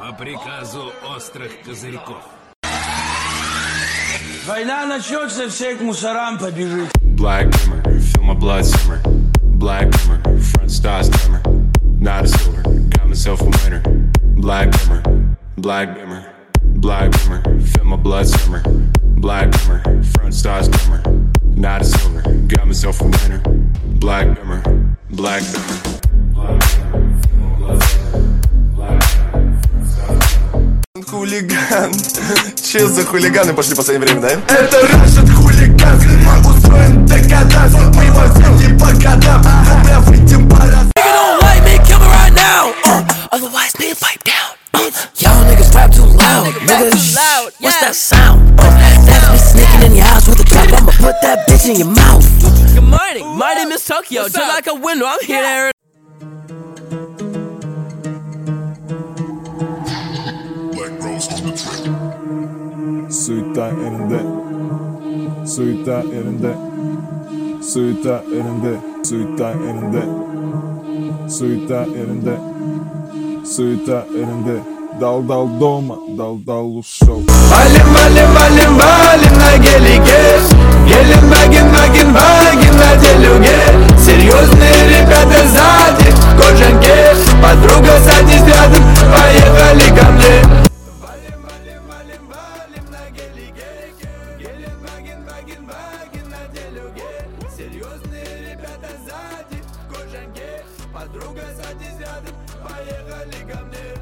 По приказу острых козырьков. Война начнется, все к мусорам побежит. Black glimmer, feel my blood simmer. Black glimmer, front stars glimmer. Not a silver, got myself a winner. Black glimmer, black glimmer, black glimmer, feel my blood simmer. Black glimmer, front stars glimmer. Not a silver, got myself a winner. Black glimmer, black glimmer. Хулиган. Че за хулиганы пошли в последнее время, да? Это Russian хулиган. Мы устроим декаданс. Мы его взяли по годам. Мы выйдем по раз. Nigga don't like me, kill me right now. Otherwise, nigga pipe down. Y'all niggas rap too loud. Nigga, what's that sound? That's me sneaking in your house with a trap. I'ma put that bitch in your mouth. Good morning, my name is Tokyo. Just like a window, I'm here to Suita elinde, suita elinde, suita elinde, suita elinde, suita elinde, suita elinde. Dal dal doma, dal dal ушел. Валим, валим, валим, валим на гелике. Гелен, ваген, ваген, ваген на делюге. Серьезные ребята сзади, кожанке. Подруга, садись рядом, поехали ко мне. Серьезные ребята сзади, кожанке. Подруга, садись рядом, поехали ко мне.